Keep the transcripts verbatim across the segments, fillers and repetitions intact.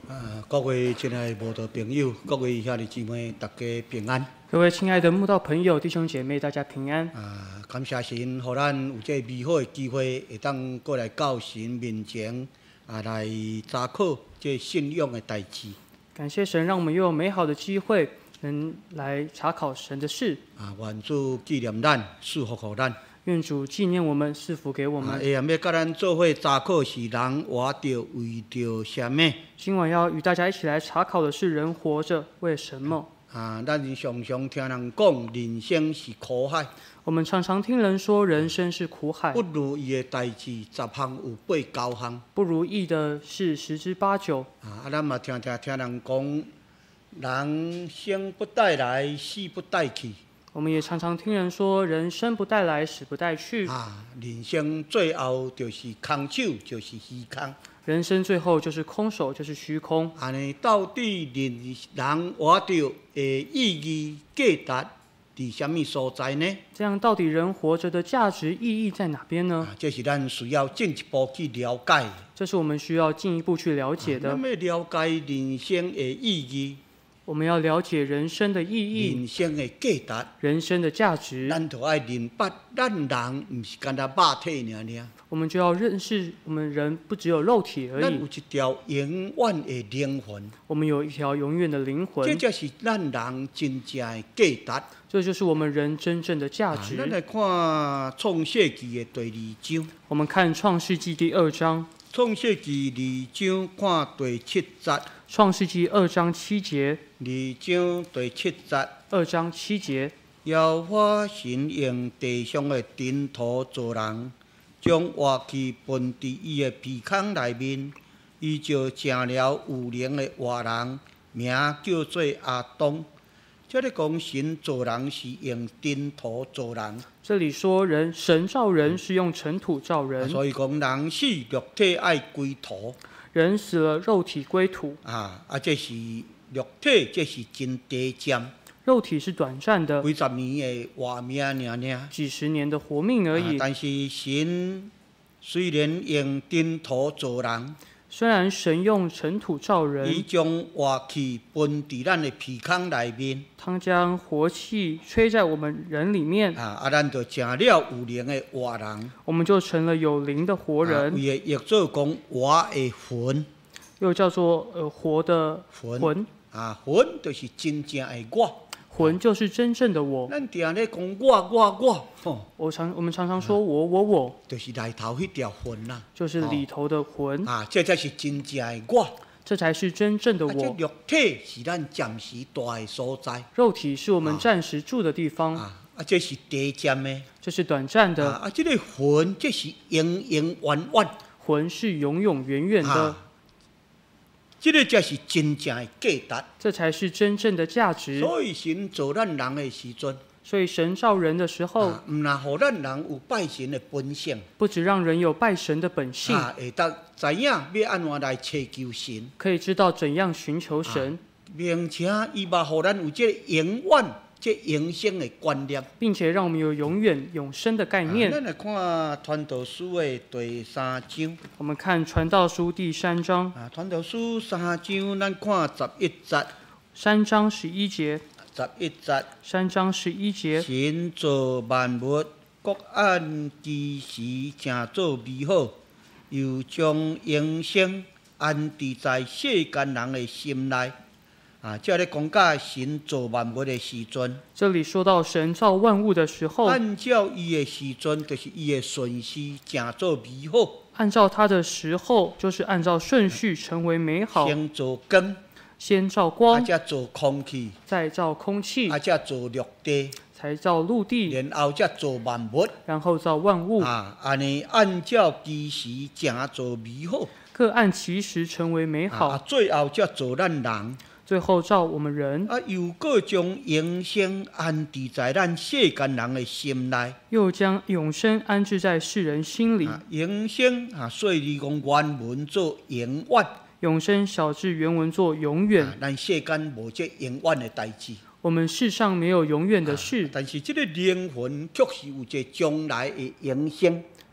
啊，各位亲爱的慕道朋友，各位兄弟姊妹，大家平安。 各位亲爱的慕道朋友、弟兄姐妹，大家平安。 啊，感谢神，让咱有这美好的机会，会当过来到神面前啊，来查考这信仰的代志。 感谢神，让我们又有美好的机会，能来查考神的事。 啊，愿主纪念咱，赐福给咱。 愿主纪念我们，赐福给我们。 啊，下暗要甲咱做伙查考是人活着为着什么？ 今晚要与大家一起来查考的是人活着为什么？ 啊，咱常常听人讲，人生是苦海。 我们常常听人说，人生是苦海， 不如意的代志十项有八九项。 不如意的是十之八九。 啊，啊，咱嘛听听听人讲，人生不带来，死不带去。 我们也常常听人说，人生不带来，死不带去。 啊，人生最后就是空手，就是虚空。 人生最后就是空手，就是虚空。 安尼，到底人人活着的意义价值伫什么所在呢？ 这样，到底人活着的价值意义在哪边呢？ 啊，这是咱需要进一步去了解的。 这是我们需要进一步去了解的。 啊，咱要了解人生的意义。 我们要了解人生的意义、 人生的价值、 人生的价值， 咱就爱认八，咱人毋是干那肉体尔尔。 我们就要认识，我们人不只有肉体而已， 咱有一条永远的灵魂， 我们有一条永远的灵魂， 这才是咱人真正的价值。 这就是我们人真正的价值。 啊，咱来看创世纪的第二章。 我们看创世纪第二章。 创世纪二章看第七节。 创世纪二章七节。 二章第七节。 二章七节。 耶和华神用地上的尘土造人，将活气分伫伊的鼻孔内面，伊就成了有灵的活人，名叫做阿当。这里讲神造人是用尘土造人。 这里说人神造人是用尘土造人， 所以讲人死肉体爱归土。 人死了，肉体归土。 啊啊，这是肉体，这是真短暂。 肉体是短暂的， 几十年的活命尔尔， 几十年的活命而已。 啊，但是神虽然用尘土造人。 虽然神用尘土造人， 伊将活气分伫咱的鼻孔内面， 他将活气吹在我们人里面， 啊啊，咱就成了有灵的活人， 我们就成了有灵的活人。 伊会译做讲活的魂， 又叫做呃活的魂， 魂啊，魂就是真正的我。 魂就是真正的我。 咱定咧讲我我我，吼， 我常我们常常说我我我， 就是内头迄条魂啦， 就是里头的魂啊，这才是真正的我， 这才是真正的我。 啊，这肉体是咱暂时住的所在， 肉体是我们暂时住的地方， 啊啊，这是短暂的， 这是短暂的， 啊，这个魂这是永永远远， 魂是永永远远的。啊， 这个才是真正的价值， 这才是真正的价值。 所以神造咱人的时阵， 所以神造人的时候， 啊，唔但互咱人有拜神的本性， 不只让人有拜神的本性， 啊，会当知影要安怎来祈求神， 可以知道怎样寻求神， 啊，并且伊嘛互咱有这个永远、这永生的观念， 并且让我们有永远永生的概念。 啊，咱来看《传道书》的第三章。 我们看《传道书》第三章。 啊，《传道书》三章，咱看十一节。 三章十一节。 十一节。 三章十一节。 神造万物，各按其时，正做美好，又将永生安置在世间人的心内。啊，这咧讲到神造万物的时阵， 这里说到神造万物的时候， 按照伊的时阵，就是伊的顺序，正做美好。 按照他的时候，就是按照顺序成为美好。 先造光， 先造光， 啊，再造空气， 再造空气， 啊，再造陆地， 才造陆地， 然后再造万物， 然后造万物。 啊，安尼按照其时，正做美好。 各按其时成为美好。 啊，最后再造咱人。 最后造我们人， 啊，又搁将永生安置在咱世间人的心内， 又将永生安置在世人心里。 啊，永生啊，所以你讲原文做永远， 永生小字原文做永远。 啊，咱世间无这永远的代志。 我们世上没有永远的事， 啊，但是这个灵魂确实有这将来的永生。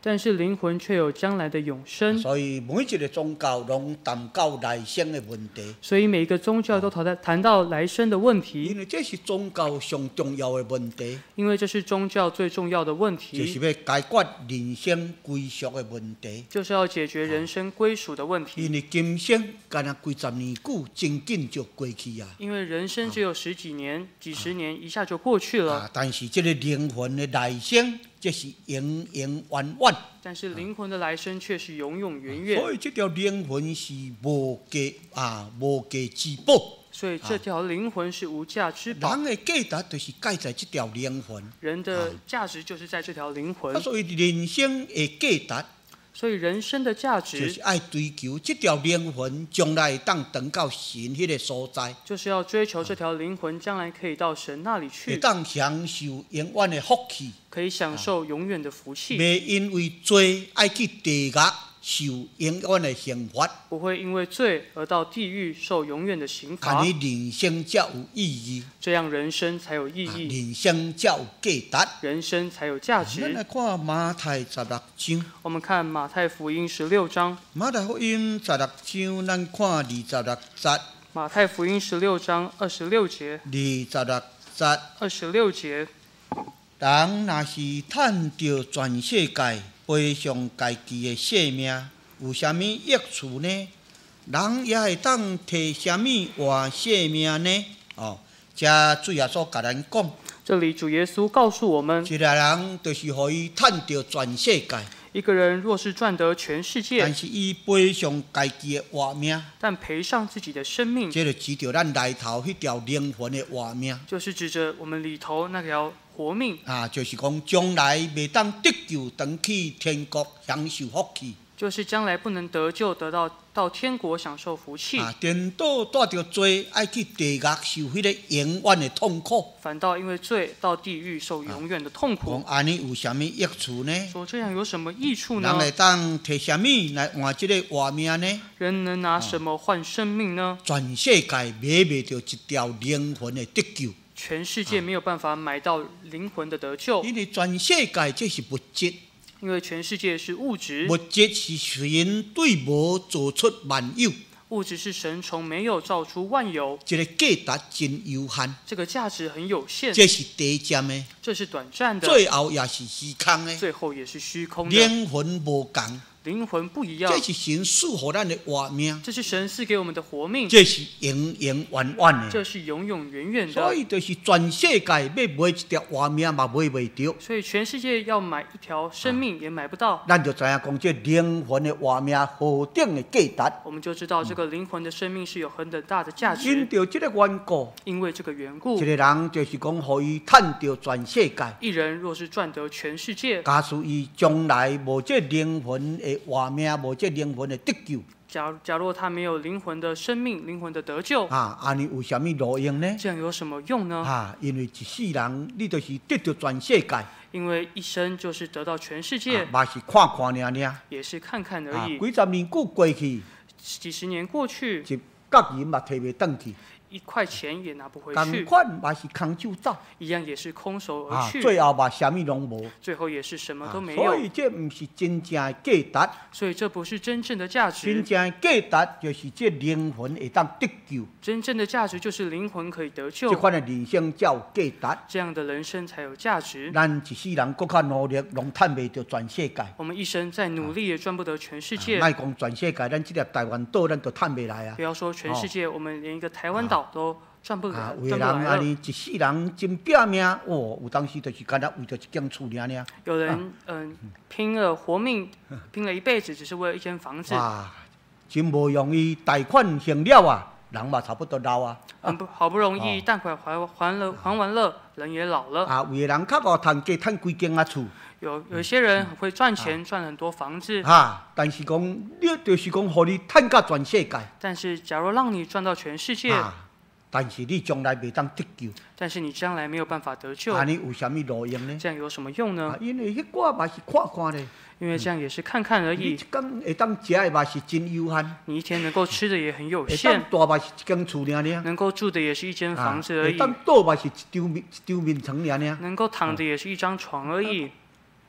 但是灵魂却有将来的永生。 所以每一个宗教拢谈到来生的问题。 所以每一个宗教都谈到谈到来生的问题， 因为这是宗教上重要的问题。 因为这是宗教最重要的问题， 就是要解决人生归属的问题。 就是要解决人生归属的问题。 因为今生干那几十年久，真紧就过去啊。 因为人生只有十几年、几十年，一下就过去了。 啊，但是这个灵魂的来生，这是永永远远。 但是灵魂的来生却是永永远远。 所以这条灵魂是无价啊，无价之宝。 所以这条灵魂是无价之宝。 人的价值就是盖在这条灵魂。 人的价值就是在这条灵魂。 啊，所以人生的价值。 所以人生的价值就是爱追求这条灵魂将来当登到神迄个所在， 就是要追求这条灵魂将来可以到神那里去， 会当享受永远的福气， 可以享受永远的福气， 袂因为罪爱去地狱受永远的刑罚， 不会因为罪而到地狱受永远的刑罚。 安尼人生才有意义， 这样人生才有意义， 人生才有价值， 人生才有价值。 咱来看马太十六章。 我们看马太福音十六章。 马太福音十六章，咱看二十六节。 马太福音十六章二十六节。 二十六节。 二十六节。 人若是趁着全世界，赔上家己的性命，有啥物益处呢？人也会当摕啥物换性命呢？哦，这主耶稣甲咱讲。 这里主耶稣告诉我们， 一个人就是互伊趁着全世界。 一个人若是赚得全世界， 但是伊赔上家己的活命， 但赔上自己的生命， 这就指着咱内头迄条灵魂的活命， 就是指着我们里头那条活命啊，就是讲将来袂当得救，登去天国享受福气。 就是将来不能得救，得到到天国享受福气。 啊，颠倒带着罪，爱去地狱受迄个永远的痛苦。 反倒因为罪到地狱受永远的痛苦。 讲安尼有啥物益处呢？ 说这样有什么益处呢？ 人会当摕啥物来换这个活命呢？ 人能拿什么换生命呢？ 全世界买袂着一条灵魂的得救。 全世界没有办法买到灵魂的得救。 因为全世界这是物质。 因为全世界是物质， 物质是神对无做出万有， 物质是神从没有造出万有， 这个价值真有限， 这个价值很有限， 这是短暂的， 这是短暂的， 最后也是虚空的， 最后也是虚空的， 灵魂无共。 灵魂不一样， 这是神赐予咱的活命， 这是神赐给我们的活命， 这是永永远远的， 这是永永远远的。 所以就是全世界要买一条活命嘛买袂着， 所以全世界要买一条生命也买不到。 咱就知影讲这灵魂的活命何等的价值， 我们就知道这个灵魂的生命是有何等大的价值。 因着这个缘故， 因为这个缘故， 一个人就是讲，互伊趁着全世界。 一人若是赚得全世界， 假使伊将来无这灵魂的活命，无这灵魂的得救， 假假若他没有灵魂的生命、灵魂的得救， 啊，安尼有啥物路用呢？ 这样有什么用呢？ 啊，因为一世人，你就是得到全世界， 因为一生就是得到全世界， 嘛、啊、是看看尔尔， 也是看看而已。 啊、几十年久过去， 几十年过去， 一角银嘛摕袂转去。 一块钱也拿不回同去， 款嘛是空手走， 一样也是空手而去， 啊、最后嘛啥物拢无， 最后也是什么都没有。 啊、所以这唔是真正的价值， 所以这不是真正的价值。 真正的价值就是这灵魂会当得救， 真正的价值就是灵魂可以得救， 这款的人生才有价值， 这样的人生才有价值。 咱一世人搁较努力，拢趁袂着全世界。 我们一生再努力也赚不得全世界。 莫讲、啊、全世界，咱这粒台湾岛，咱都趁袂来啊！ 不要说全世界，哦、我们连一个台湾岛都赚不了， 啊， 有人安尼一世人真拼命，哦，有当时就是干那为着一间厝尔尔。 有人嗯、呃、拼了活命，拼了一辈子，只是为了一间房子。 哇，真无容易，贷款还了啊，人嘛差不多老啊。 嗯，不，好不容易贷款还还了，还完了，人也老了。 啊，有的人较无趁加趁几间啊厝。 有有些人会赚钱，赚、嗯、很多房子。 啊，但是讲，你就是讲，互你趁到全世界。 但是，假如让你赚到全世界。 啊但是你将来袂当得救， 但是你将来没有办法得救， 安尼有啥物路用呢？ 这样有什么用呢？ 啊、因为迄寡嘛是看看咧， 因为这样也是看看而已。 你一工会当食的嘛是真有限， 你一天能够吃的也很有限。 会当住嘛是一间厝尔尔， 能够住的也是一间房子而已。 会当倒嘛是一张面一张面床尔尔， 能够躺的也是一张床而已。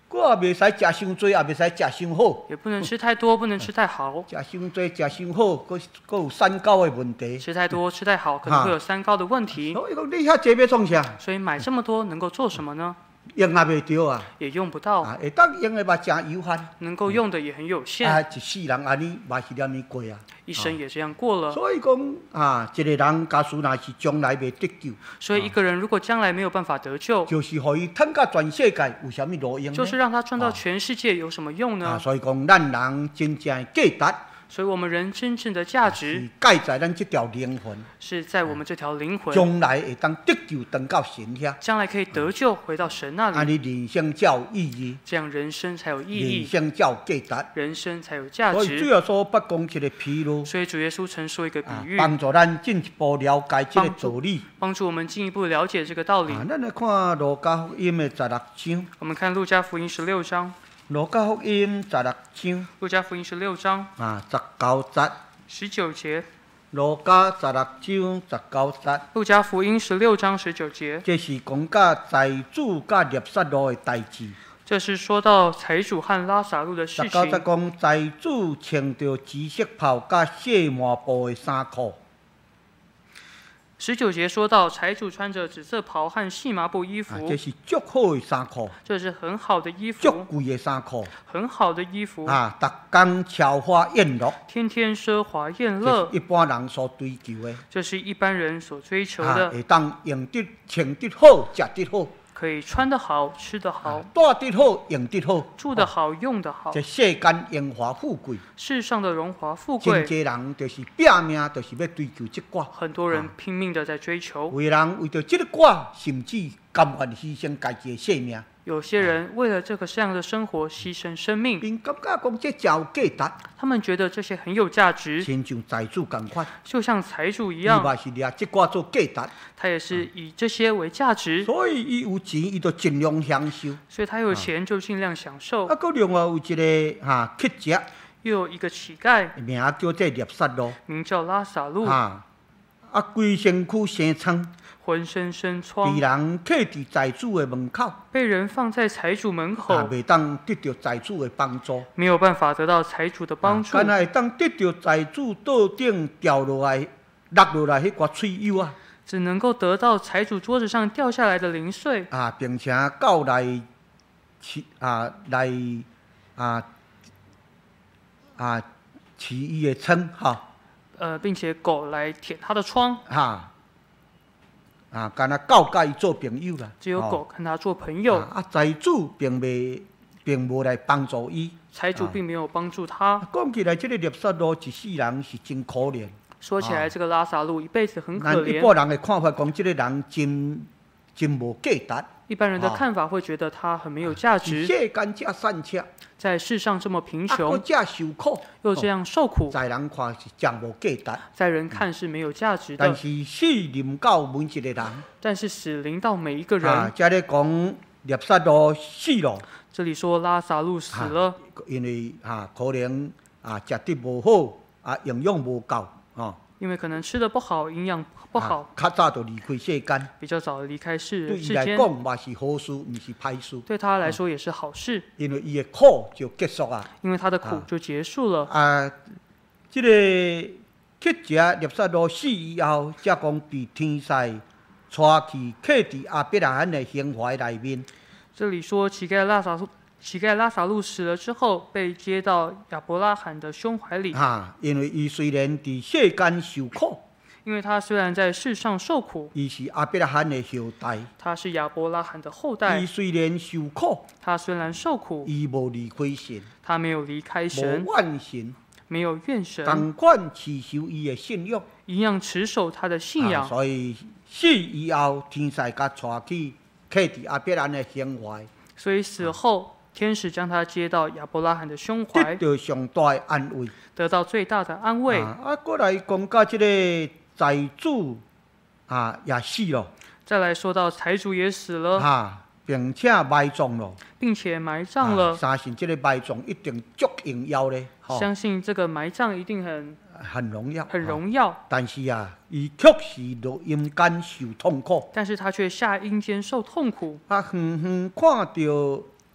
我也袂使食伤多，也袂使食伤好。 也不能吃太多，不能吃太好。 食伤多、食伤好，佫佫有三高的问题。 吃太多、吃太好，可能会有三高的问题。 所以讲，你遐济要创啥？ 所以买这么多能够做什么呢？ 用也袂着啊， 也用不到。 啊，会当用的嘛真有限。 能够用的也很有限。 啊，一世人安尼嘛是这样过啊。 一生也这样过了。 所以讲啊，一个人假使若是将来袂得救， 所以一个人如果将来没有办法得救， 就是互伊趁到全世界有啥物路用呢？ 就是让他赚到全世界有什么用呢？ 啊，所以讲咱人真正的价值。 所以我们人真正的价值是盖在咱这条灵魂， 是在我们这条灵魂， 将来会当得救，登到神遐， 将来可以得救，回到神那里。 安尼人生才有意义， 这样人生才有意义， 人生才有价值， 人生才有价值。 所以主耶稣不讲一个譬喻， 所以主耶稣曾说一个比喻， 帮助咱进一步了解这个道理， 帮助我们进一步了解这个道理。 啊，咱来看路加福音的十六章， 我们看路加福音十六章。 路加福音十六章， 路加福音十六章啊，十九节， 十九节。 路加十六章十九节， 路加福音十六章十九节， 这是讲甲财主甲列撒罗的代志。 这是说到财主和拉撒路的事情。 十九节讲财主穿着紫色袍甲细麻布的衫裤。 十九节说到财主穿着紫色袍和细麻布衣服， 啊、这是足好的衫裤， 这是很好的衣服， 足贵的衫裤， 很好的衣服啊，逐工超花宴乐， 天天奢华宴乐， 这是一般人所追求的， 这是一般人所追求啊， 的， 会当用得、穿得好、食得好。 可以穿得好，吃得好， 住得好，用得好， 住得好，用得好。 这世间荣华富贵， 世上的荣华富贵， 真侪人就是拼命，就是要追求这挂。 很多人拼命的在追求。 有人为着这个挂，甚至甘愿牺牲家己的性命。 有些人为了这个这样的生活牺牲生命， 并感觉讲这真有价值。 他们觉得这些很有价值， 亲像财主同款， 就像财主一样， 伊嘛是拿这挂做价值， 他也是以这些为价值， 所以伊有钱，伊就尽量享受。 所以他有钱就尽量享受。 啊，佮另外有一个哈乞丐， 又有一个乞丐， 名叫做列撒罗， 名叫拉撒路， 啊，啊，规身躯生疮。 浑身生疮， 被人客伫财主的门口， 被人放在财主门口， 啊，未当得到财主的帮助， 没有办法得到财主的帮助。 敢若会当得到财主桌顶掉落来、落落来迄块脆油啊， 只能够得到财主桌子上掉下来的零碎啊，并且到来饲啊来啊啊饲伊的疮哈， 呃，并且狗来舔他的疮， 哈。啊，敢若狗甲伊做朋友啦， 只有狗跟他做朋友。 啊，财主并未并无来帮助伊， 财主并没有帮助他。 讲起来，这个列撒罗一世人是真可怜。 说起来，这个拉撒路一辈子很可怜。 一般人的看法讲，这个人真真无价值。 一般人的看法会觉得他很没有价值。 世间这善切， 在世上这么贫穷， 这受苦， 又这样受苦， 在人看是真无价值， 在人看是没有价值的。 但是死临到每一个人， 但是死临到每一个人。 啊，这里讲列撒罗死了。 这里说拉撒路死了， 因为啊，可能啊食得无好，啊营养无够，哦。 因为可能吃的不好，营养不好， 较早就离开世间， 比较早离开世对世间。 伊来讲，嘛是好事，毋是歹事。 对他来说也是好事， 因为伊的苦就结束啊。 因为他的苦就结束了。 啊，这个乞丐列撒罗死以后，才讲被天使带去刻伫亚伯拉罕的胸怀内面。 这里说乞丐拉撒路。乞丐拉撒路死了之后，被接到亚伯拉罕的胸怀里。 啊，因为伊虽然伫世间受苦， 因为他虽然在世上受苦， 伊是亚伯拉罕的后代， 他是亚伯拉罕的后代。 伊虽然受苦， 他虽然受苦， 伊无离开神， 他没有离开神， 无怨神， 没有怨神， 同款持守伊的信仰， 一样持守他的信仰。 啊、所以死以后，天使甲带去刻伫亚伯拉罕的胸怀。 所以死后。天使将他接到亚伯拉罕的胸怀， 得到上大的安慰， 得到最大的安慰。 啊，啊过来讲到这个财主啊，也死了。 再来说到财主也死了， 啊，并且埋葬了， 并且埋葬了。 啊、相信这个埋葬一定足荣耀嘞。 相信这个埋葬一定很很荣耀， 很荣耀。 但是啊，伊却是落阴间受痛苦。 但是他却下阴间受痛苦。 啊，远远看到。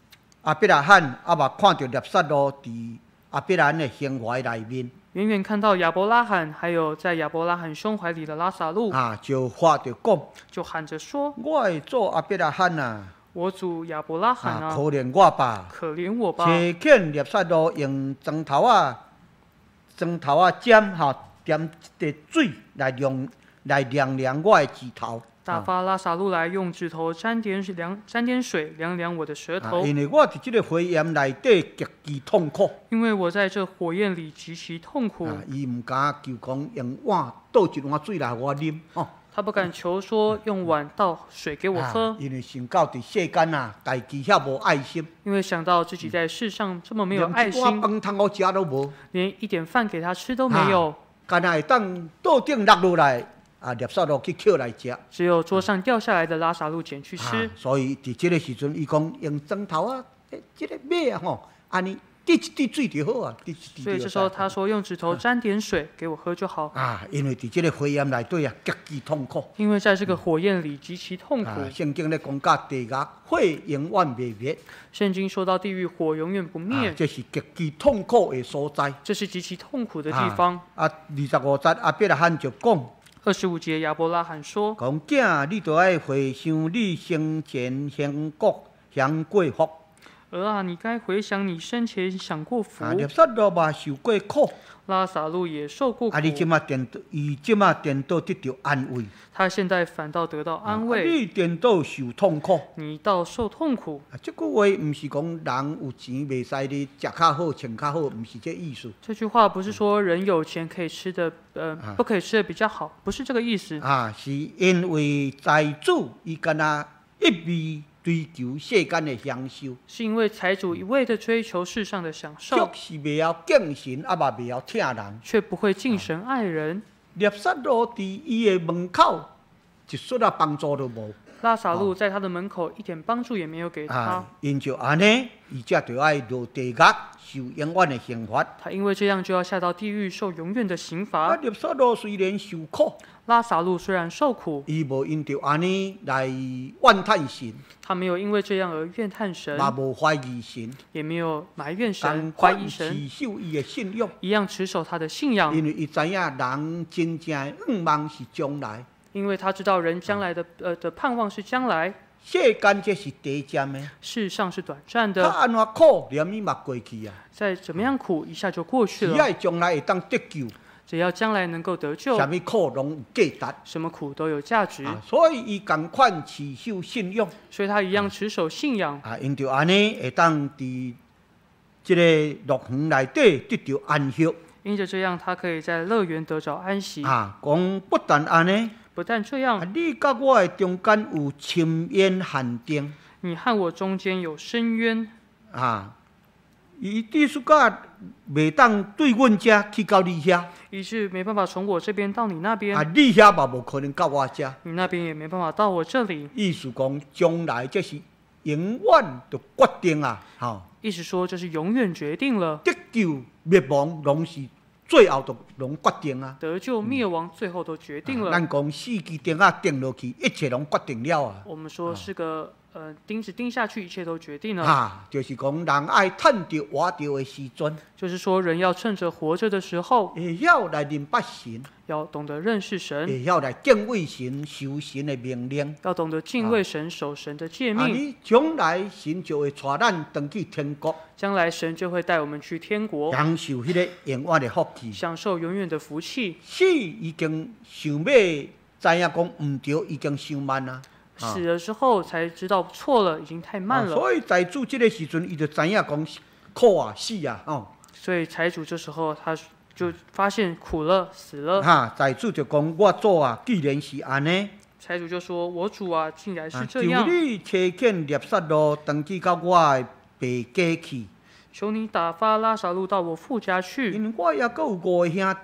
阿伯拉罕啊嘛看到列撒罗伫阿伯拉罕的胸怀内面， 远远看到亚伯拉罕，还有在亚伯拉罕胸怀里的拉撒路， 啊，就发着讲， 就喊着说我的主阿伯拉罕啊，：“ 我主亚伯拉罕啊， 啊， 可怜我吧！ 可怜我吧！ 切见列撒罗用砖头啊，砖头啊尖吼，点一滴水来量来量量我的指头。” 打发拉撒路来，用指头沾点凉沾点水，凉凉我的舌头， 啊因为我伫这个火焰内底极其痛苦。 因为我在这火焰里极其痛苦。 啊，伊毋敢求讲用碗倒一碗水来我啉，吼、 他不敢求说用碗倒水给我喝， 啊因为想到伫世间啊，家己遐无爱心， 因为想到自己在世上这么没有爱连一碗心， 饭通我食都无， 连一点饭给他吃都没有， 干那会当倒顶落落来，啊，粒沙落去捡来食。 只有桌上掉下来的拉撒路捡去吃。 啊、所以伫即个时阵，伊讲用砖头啊，即、这个马啊吼，安尼滴一滴水就好啊，滴一滴。 所以这时候他说用指头沾点水给我喝就好， 啊，因为伫即个火焰内底啊，极其痛苦。 因为在这个火焰里极其痛苦。 啊，圣经咧讲到地狱火永远未灭， 圣经说到地狱火永远不啊灭， 这是极其痛苦的所在。 这是极其痛苦的地方。 啊，二十五节阿伯拉罕就讲。 二十五节亚伯拉罕说讲囝，你着爱回想你生前享过享过福。：“ 儿啊，你该回想你生前享过福。 啊，列撒罗嘛受过苦， 拉撒路也受过苦啊，，你即马颠倒，伊即马颠倒得到安慰， 他现在反倒得到安啊慰。 你颠倒受痛苦。 你倒受痛苦。 啊，即句话毋是讲人有钱袂使咧食较好、穿较好，毋是这意思。 这句话不是说人有钱可以吃的，呃， 啊不可以吃的比较好，不是这个意思。 啊，是因为财主伊敢若一味追求世间的享受， 是因为财主一味的追求世上的享却受， 是袂晓敬神，啊嘛袂晓听人。 却不会敬神爱人。 列撒罗伫伊的门口，一丝啊帮助都无。 拉撒路在他的门口一点帮助也没有给他啊，，因就安尼，伊才着爱落地狱，受永远的刑罚。 他因为这样就要下到地狱受永远的刑啊， 罚。 列撒罗虽然受苦， 拉撒路虽然受苦， 伊无因着安尼来怨叹神， 他没有因为这样而怨叹神， 嘛无怀疑神， 也没有埋怨神但、 怀疑款神， 持守伊的信仰， 一样持守他的信仰， 因为伊知影人真正的愿望是将来， 因为他知道人将来的呃的盼望是将来， 世间这是短暂的， 世上是短暂他的， 安怎苦，连伊嘛过去啊。 再怎么样苦一下就过去了， 只要将来会当得救， 只要将来能够得救， 什么苦拢有价值。 什么苦都有价值， 啊，所以伊共款持守信仰。 所以他一样持守信仰， 啊，因着安尼会当伫即个乐园内底得到安息。 因着这样，他可以在乐园得着安息。 啊，讲不但安尼， 不但这啊样，， 你甲我的中间有深渊限定。 你和我中间有深渊， 啊，伊意思讲袂当对阮遮去到你遐， 以致没办法从我这边到你那边， 啊，你遐嘛无可能到我遮。 你那边也没办法到我这里。 意思讲将来这是永远就决定啊，吼、 意思说这是永远决定了， 得救灭亡拢是最后都拢决定啊。 得救灭亡最后都决定了。 咱讲四支钉啊钉落去，一切拢决定了啊。 我们说是个呃钉子钉下去，一切都决定了。 啊，就是讲人爱趁着活着的时阵， 就是说人要趁着活着的时候， 会晓来认八神， 要懂得认识神， 会晓来敬畏神、守神的命令。 要懂得敬畏神、守神的诫啊， 命。 你将来神就会带咱登去天国， 将来神就会带我们去天国， 享受迄个永远的福气。 享受永远的福气。 死已经想要知影讲毋对，已经伤慢啊。 死了之后才知道错了，已经太慢了。 啊所以财主这个时阵，伊就知影讲苦啊、死啊，哦。 所以财主这时候他就发现苦了，死了。 哈，财主就讲：我主啊，既然是安尼， 财主就说：“我主啊，竟然是啊这样就，你车见猎杀路，登记到我的爸家去， 求你打发拉撒路到我父家去， 因为我也阁有五个兄弟。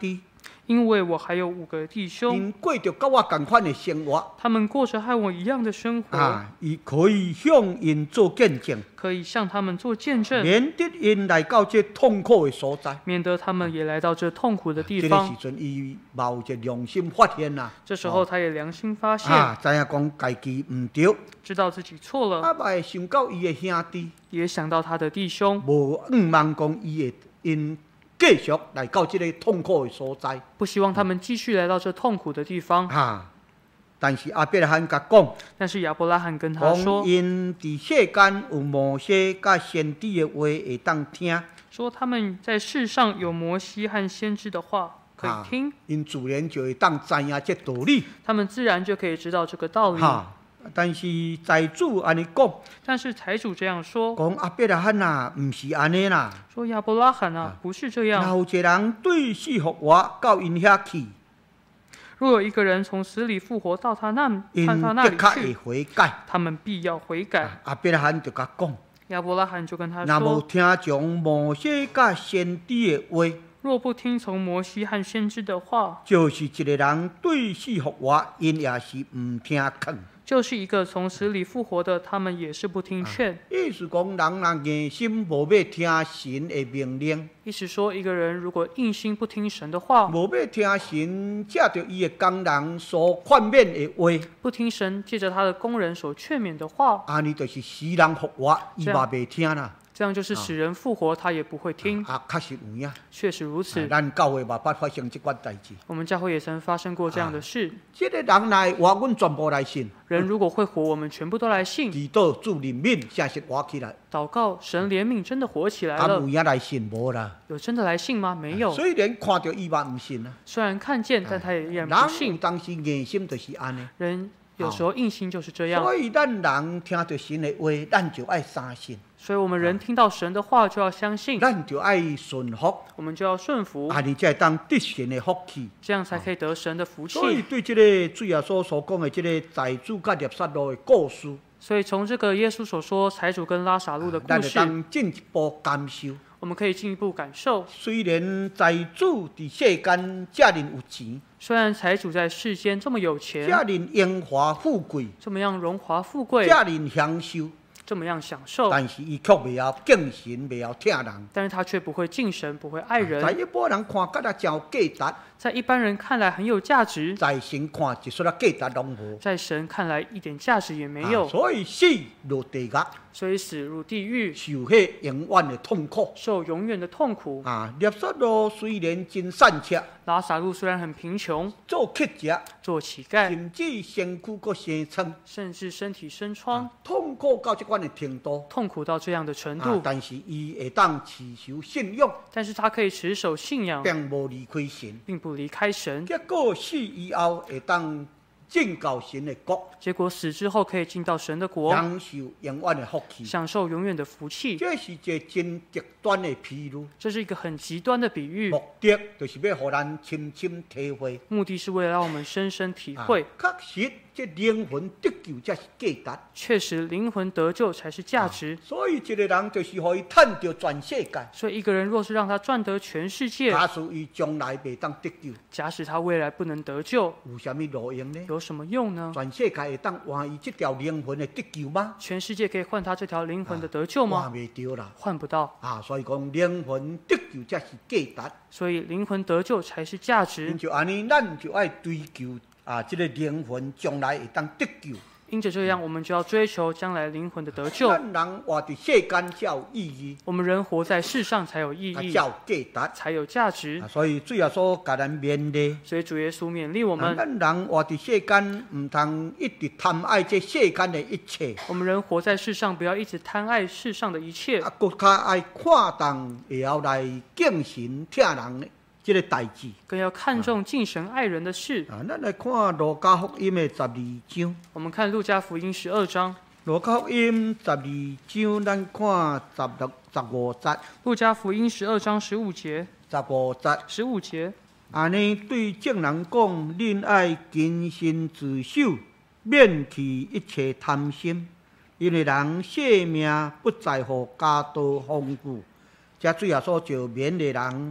因为我还有五个弟兄， 因过着跟我同款的生活， 他们过着和我一样的生活， 啊，伊可以向因做见证， 可以向他们做见证， 免得因来到这痛苦的所在。 免得他们也来到这痛苦的地这个时方。 阵，伊冒着良心发现啦， 这时候他也良心发现， 啊，知影讲家己唔对， 知道自己错了， 啊，嘛想到伊的兄弟， 也想到他的弟兄， 无毋望讲伊会因继续来到这个痛苦的所在。 不希望他们继续来到这痛苦的地方。 啊，但是阿伯拉罕甲讲， 但是亚伯拉罕跟他说讲，因伫世间有摩西甲先知的话会当听， 说他们在世上有摩西和先知的话可以听， 因自然就会当知影这道理。 他们自然就可以知道这个道理。 哈，但是财主安尼讲， 但是财主这样说， 讲阿伯拉罕啊，毋是安尼啦。 说亚伯拉罕啊，不是这样。 有一个人对死复活到因遐去， 若有一个人从死里复活到他那因到他那里的确会去， 悔改。 他们必要悔改。 阿伯拉罕就甲讲， 亚伯拉罕就跟他若无说， 听从摩西甲先知的话， 若不听从摩西和先知的话， 就是一个人对死复活，因也是毋听劝。 就是一个从死里复活的，他们也是不听劝。 意思讲，人若硬心无要听神的命令， 意思说，一个人如果硬心不听神的话， 无要听神借着伊的工人所劝勉的话， 不听神借着他的工人所劝勉的话， 安尼就是死人复活，伊这样嘛袂听啦。 这样就是使人复活，他也不会听。 啊，确实有影。 确实如此， 咱教会嘛捌发生即款代志。 我们教会也曾发生过这样的事。 即个人来活，阮全部来信。 人如果会活，我们全部都来信。 祈祷主怜悯，诚实活起来。 祷告神怜悯，真的活起来啊，有了。 影来信无啦？ 有真的来信吗？没有。 虽然看到伊嘛毋信啊。 虽然看见，但他也依然不人有信。 当时硬心就是安尼。 人有时候硬心就是这样。 所以咱人听到神的话，咱就爱相信， 所以我们人听到神的话就要相信， 咱就爱顺服， 我们就要顺服， 啊，你才会当得神的福气。 这样才可以得神的福气。 所以对这个主耶稣所讲的这个财主甲列撒路的故事， 所以从这个耶稣所说财主跟拉撒路的故咱就事， 当进一步感受。 我们可以进一步感受。 虽然财主伫世间遮尔有钱， 虽然财主在世间这么有遮钱， 尔荣华富贵， 这么样荣华富贵遮，尔享受， 这么样享受， 但是伊却袂晓敬神，袂晓听人。 但是他却不会敬神，不会爱在人。 一般人看甲若真有价值， 在一般人看来很有价值， 在神看一撮仔价值拢无。 在神看来一点价值也没有啊，所以死落地狱， 所以死入地狱， 受迄永远的痛苦。 受永远的痛苦。 啊，列撒路虽然真善切， 拉撒路虽然很贫穷， 做乞食， 做乞丐， 甚至身躯阁生疮， 甚至身体生疮， 啊痛苦到即款的程度。 痛苦到这样的程啊度， 但是伊会当持守信仰， 但是他可以持守信仰， 并无离开神。 并不离开神。 结果死以后会当进到神的国， 结果死之后可以进到神的国， 享受永远的福气。 享受永远的福气。 这是一个真极端的譬喻， 这是一个很极端的比喻， 目的就是要互咱深深体会。 目的是为了让我们深深体啊会， 确实，这灵魂得救才是价值。 确实灵魂得救才是价值。 所以，一个人就是互伊趁着全世界， 所以一个人若是让他赚得全世界， 假使伊将来袂当得救， 假使他未来不能得救， 有啥物路用呢？ 有什么用呢？ 全世界会当换伊这条灵魂的得救吗？ 全世界可以换他这条灵魂的得救吗？ 换袂着啦！ 换不到。 啊，所以讲灵魂得救才是价值。 所以灵魂得救才是价值因。就安尼，咱就爱追求啊，这个灵魂将来会当得救。 因着这样，我们就要追求将来灵魂的得救。 咱人活伫世间才有意义， 我们人活在世上才有意义， 啊才有价值。 才有价值啊，。所以主耶稣甲咱勉励。 所以主耶稣勉励我啊们， 咱人活伫世间，毋通一直贪爱这世间的一切， 我们人活在世上，不要一直贪爱世上的一切， 啊，更较爱看重会晓来敬神听人的这个代志。 更要看重敬神爱人的事。 啊，咱来看路加福音的十二章。 我们看路加福音十二章， 路加福音十二章，咱看十六、十五节、 路加福音十二章十五节， 十五节。 十五节， 安尼对众人讲，恁爱谨慎自守，免去一切贪心，因为人性命不在乎家道丰富。这主要所就勉励人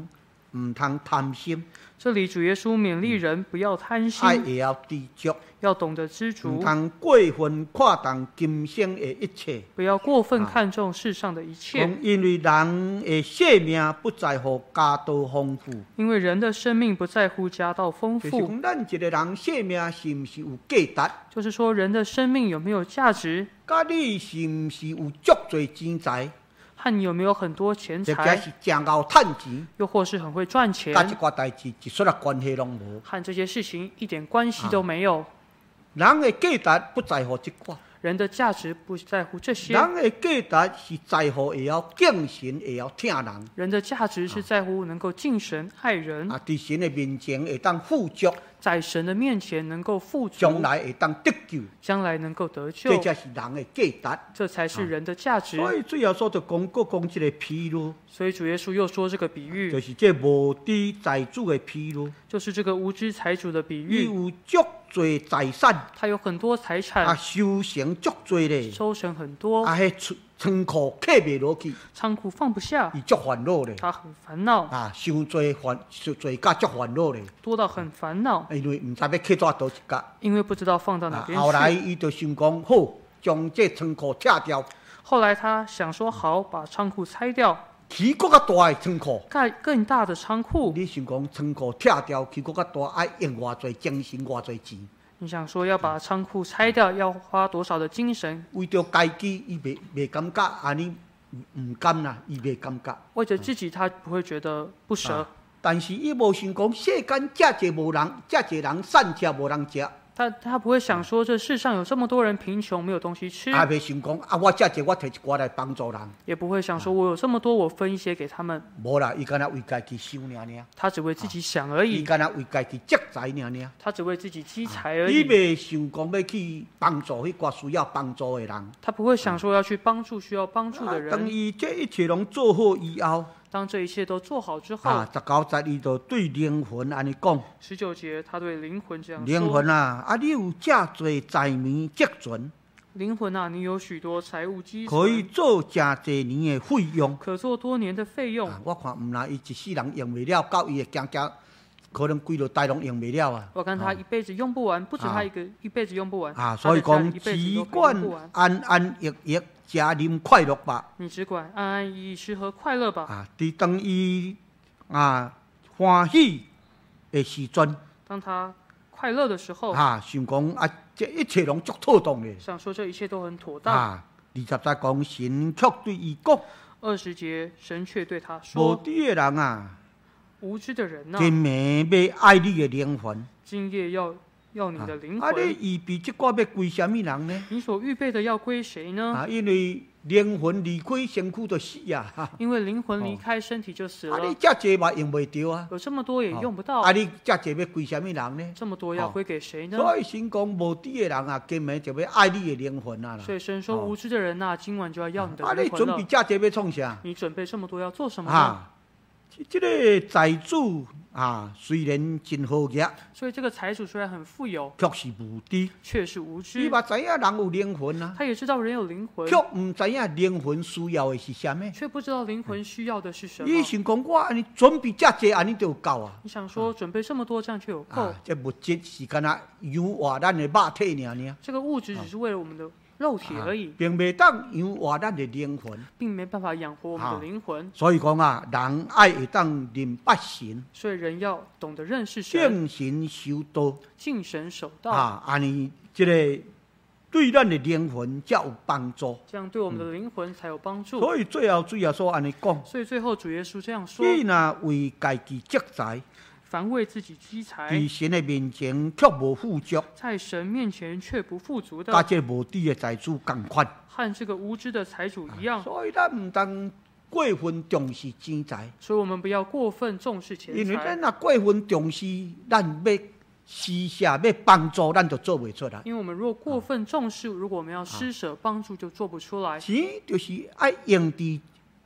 唔通贪心， 这里主耶稣勉励人不要贪爱心， 会晓知足， 要懂得知唔足， 通过分看重今生的一切。 不要过分看重世上的一切， 讲因为人的性命不在乎家道丰富， 因为人的生命不在乎家道丰就是富， 讲咱一个人性命是毋是有价值， 就是说人的生命有没有价值， 甲你是毋是有足侪钱财， 和你有没有很多钱或者财， 是真够趁钱， 又或是很会赚钱， 甲即寡代志一丝仔关系拢无。 和这些事情一点关系都没有。 人的价值不在乎即寡， 人的价值不在乎这些， 人的价值是在乎会晓敬神，会晓听人。 人的价值是在乎能够敬神爱人， 啊，伫神的面前会当富足， 在神的面前能够富足， 将来会当得救， 将来能够得救， 这才是人的价值。 这才是人的价值。 所以最后说就讲，各讲一个譬如， 所以主耶稣又说这个比就喻， 是这无知财主的譬如。 就是这个无知财主的比伊喻。 有足侪财产， 他有很多财啊， 产， 收成足侪咧， 收成很多， 啊，迄仓仓库客袂落去， 仓库放不下， 伊足烦恼咧。 他很烦恼， 啊，伤侪烦，伤侪甲足烦恼咧， 多到很烦恼， 因为毋知要客怎倒一角。 因为不知道放到哪啊， 边后来去。 伊就想讲，好，将这仓库拆掉， 后来他想说好，把仓库拆掉， 起搁较大的仓库。 盖更大的仓库。 你想讲仓库拆掉，起搁较大，爱用偌侪精神，偌侪钱？ 你想说要把仓库拆掉，要花多少的精神？ 为着家己，伊袂袂感觉安尼毋甘啦，伊袂感觉。 为着自己，他不会觉得不舍。 啊但是伊无想讲，世间遮济无人，遮济人善食无人食， 他他不会想说，这世上有这么多人贫穷，没有东西吃， 也袂想讲啊，我遮济我摕一寡来帮助人。 也不会想说我有这么多，我分一些给他们。 无啦，伊敢若为家己想尔尔， 他只为自己想而已， 伊敢若为家己积财尔尔。 他只为自己积财而伊已。 袂想讲要去帮助迄寡需要帮助的人。 他不会想说要去帮助需要帮助的啊当人。 伊这一切拢做好以后， 当这一切都做好之后， 啊，十九节伊就对灵魂安尼讲： 十九节他对灵魂这样灵说： 魂啊，啊，你有遮侪财物积存， 灵魂啊，你有许多财物积可以存， 做遮侪年的费用。 可做多年的费用。 啊，我看毋然伊一世人用袂了，到伊会惊惊，可能规个代拢用袂了啊。 我看他一辈子用不完，不止他一个一辈子用不完啊， 他所以的家人讲， 一辈子只都可以用不管完。 安安逸逸，食啉快乐吧。 你只管安安逸逸吃喝快乐吧。 啊，伫当伊啊欢喜的时阵， 当他快乐的时候， 啊，想讲啊，这一切拢足妥当咧。 想说这一切都很妥当。 啊，二十节讲神却对伊讲， 二十节，神却对他无说知的人啊，：“ 无知的人呐、 今暝要爱你的灵魂， 今夜要要你的灵啊，你魂， 预备这个要归什么人呢？ 你所预备的要归谁呢？ 啊，因为灵魂离开身躯就死啊，哈因为灵魂离开身体就死啊，你了， 遮济嘛用袂着啊， 有这么多也用不到啊，，你遮济要归什么人呢？ 这么多要归给谁呢？ 所以神讲无知的人啊，今暝就要爱你的灵魂啊啦。 所以神说：无知的人呐、今晚就要要你的啊，你灵魂了。 准备遮济要创啥？ 你准备这么多要做什么呢？ 啊，这个财主啊，虽然真好业， 所以这个财主虽然很富有， 却是无知。 却是无伊知。 嘛知影人有灵魂啊， 他也知道人有灵魂， 却毋知影灵魂需要的是啥物。 却不知道灵魂需要的是什么。 伊想讲我安尼准备遮济，安尼就有够啊。 你想说准备这么多，这样就有够？ 啊，这物质是敢若养活咱的肉体尔尔， 这个物质只是为了我们的肉体而已， 并袂当养活咱的灵魂。 并没办法养活我们的灵魂。 所以讲啊，人爱会当认八神， 所以人要懂得认识神， 敬神守道敬神守道， 啊，安尼这个对咱的灵魂才有帮助。 这样对我们的灵魂才有帮助。 所以最后主要说安尼讲， 所以最后主耶稣这样说： 你若为家己积财， 凡为自己积财， 伫神的面前却无富足， 在神面前却不富足的， 甲这无知的财主共款。 和这个无知的财主一样。 所以咱毋当过分重视钱财， 所以我们不要过分重视钱财因为咱，若过分重视，咱要施舍、要帮助，咱就做袂出来。 因为我们如果过分重视，如果我们要施舍帮助，就做不出来。 钱就是爱用伫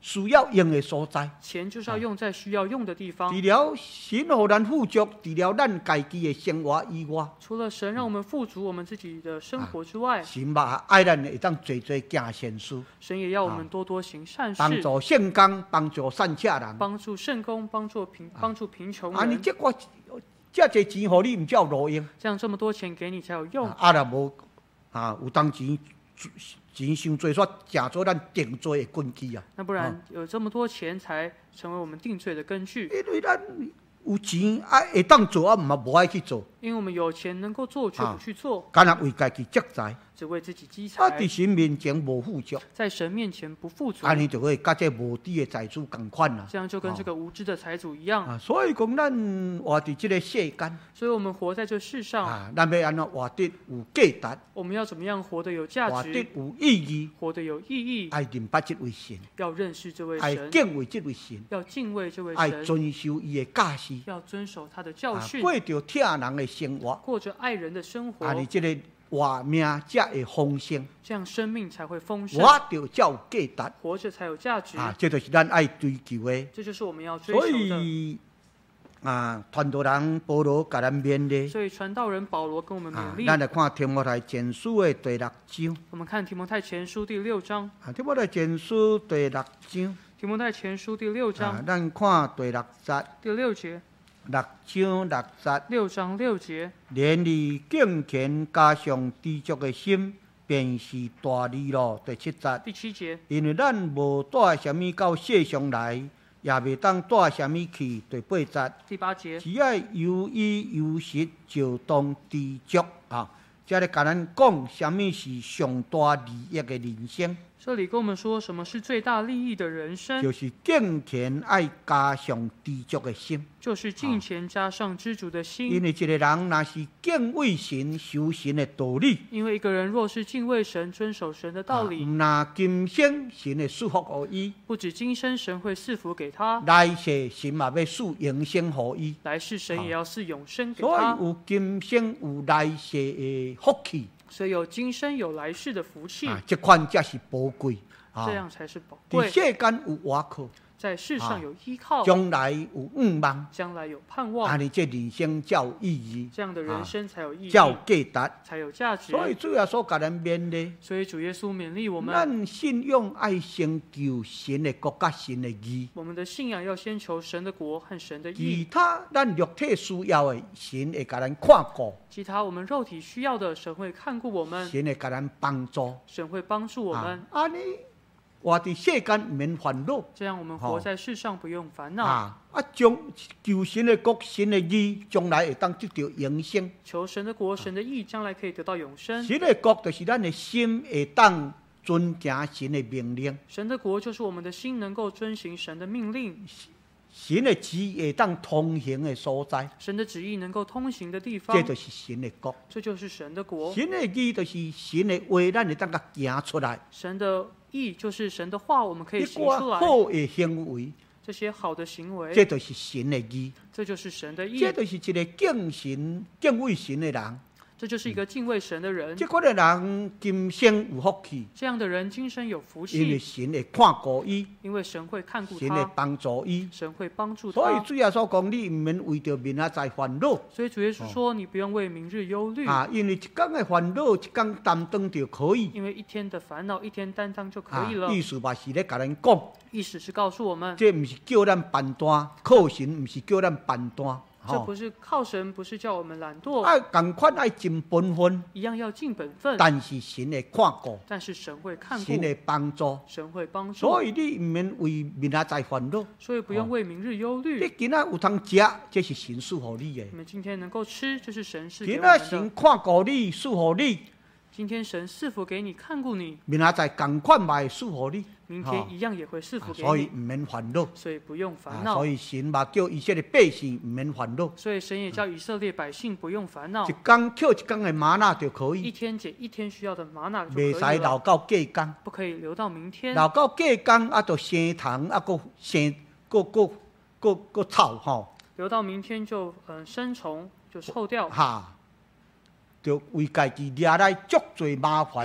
需要用的所在。 钱就是要用在需要用的地方。 除了神互咱富足，除了咱家己的生活以外， 除了神让我们富足我们自己的生活之外， 神嘛爱咱会当做做行善事， 神也要我们多多行善事， 帮助圣工，帮助善客人， 帮助圣工，帮助贫帮助贫穷啊，你人。 这我这侪钱互你，唔才有路用。 这样这么多钱给你才有用。 啊，若无啊，有当钱钱伤多，煞成做咱定罪的根基啊。 那不然有这么多钱才成为我们定罪的根据。 因为咱有钱啊，会当做啊，唔嘛无爱去做。 因为我们有钱能够做，却不去做， 干那为家己积财， 只为自己积啊， 财伫，神面前无富足， 在神面前不富足， 安尼就会甲这无知的财主共款啦。 这样就跟这个无知的财主一样。 啊，所以讲咱活伫这个世间所以我们活在这世上， 啊，咱要安怎活得有价值， 我们要怎么样活得有价值， 活得有意义， 活得有意义？ 爱认捌这位神， 要认识这位爱神， 敬畏这位神， 要敬畏这位爱神， 遵守伊的教示， 要遵守他的教啊， 训， 过着疼人的生活， 过着爱人的生活啊，，你这个活命才会丰盛， 这样生命才会丰盛， 活着才有价值。 活着才有价值。 啊，这就是咱爱追求的。 这就是我们要追所求的。 以啊，传道人保罗甲咱勉励。 所以传道人保罗跟我们啊勉，励。 咱来看提摩太前书的第六章。 我们看提摩太前书第六章。 啊，提摩太前书第六章。 提摩太前书第六章。 啊，咱看第六节。 第六节。 六章六节。 六章六节。 连你敬虔加上知足的心，便是大利咯。第七节。 第七节。 因为咱无带什么到世上来，也未当带什么去。第八节。 第八节。 只要有衣有食，就当知足啊！这咧甲咱讲，什么是上大利益的人生？ 这里跟我们说什么是最大利益的人生， 就是敬虔爱加上知足的心。 就是敬虔加上知足的心。 因为一个人若是敬畏神、守神的道理， 因为一个人若是敬畏神、遵守神的道理， 唔那今生神会赐福予伊， 不止今生神会赐福给他， 来世神嘛要赐永生予伊。 来世神也要赐永生给所以他。 有今生有来世的福气。 所以有今生有来世的福气， 啊，这款才是宝贵。啊， 这样才是宝在贵。 世间有依靠， 在世上有依靠， 将来有盼望， 将来有盼望， 安尼这人生才有意义， 这样的人生才有意义， 才有价值， 才有价值。 所以主要所教咱勉励， 所以主耶稣勉励我们， 咱信仰爱先求神的国甲神的义， 我们的信仰要先求神的国和神的其义， 他咱肉体需要的，神会甲咱看顾， 其他我们肉体需要的，神会看顾我们， 神会甲咱帮助， 神会帮助我们。 安尼活伫世间唔免烦恼。 这样我们活在世上不用烦恼， 啊，啊，将求神的国、神的义，将来会当得到永生。 求神的国、神的义，将来可以得到永生。 神的国就是咱的心会当遵行神的命令， 神的国就是我们的心能够遵行神的命令， 神的旨意会当通行的所在， 神的旨意能够通行的地方， 这就是神的国。 这就是神的国。 神的义就是神的话，咱会当甲行出来。 神的义就是神的话，我们可以一行出来。 寡好的行为， 这些好的行为， 这就是神的义， 这就是神的义， 这就是一个敬神、敬畏神的人。 这就是一个敬畏神的人。 这款的人今生有福气， 这样的人今生有福因为气， 神会看顾伊， 因为神会看顾神会他， 帮助伊。 神会帮助所以他。 主要所讲，你唔免为着明仔载烦恼所以主耶稣说：“你不用为明日忧虑， 啊，因为一天的烦恼，一天担当就可以。 因为一天的烦恼一天担当就可以了。 啊、意思嘛是咧甲咱讲， 意思是告诉我们， 这唔是叫咱办单，靠神唔是叫咱办单。 这不是靠神，不是叫我们懒惰， 啊，共款爱尽本分， 一样要尽本分。 但是神会看顾， 但是神会看顾神，会帮助， 神会帮助， 所以你唔免为明仔载烦恼。 所以不用为明日忧你虑。 今仔有通食，这是神赐予你的你。们今天能够吃，这是神赐给今我们仔神的。 看顾你，赐予你， 今天神赐福给你，看顾你， 明仔载共款嘛会赐予你。 明天一样也会赐福给你， 所以唔免烦恼。 所以不用烦啊， 恼。 所以神嘛叫以色列百姓唔免烦恼， 所以神也叫以色列百姓不用烦恼一，天捡一天的玛纳就可一以， 天捡一天需要的玛瑙就可袂以了， 使留到过工。 不可以留到明天。 留到过工啊，就生虫啊，个生个个个个臭吼， 留到明天就嗯生虫就臭掉， 哈，就为家己惹来足侪麻烦，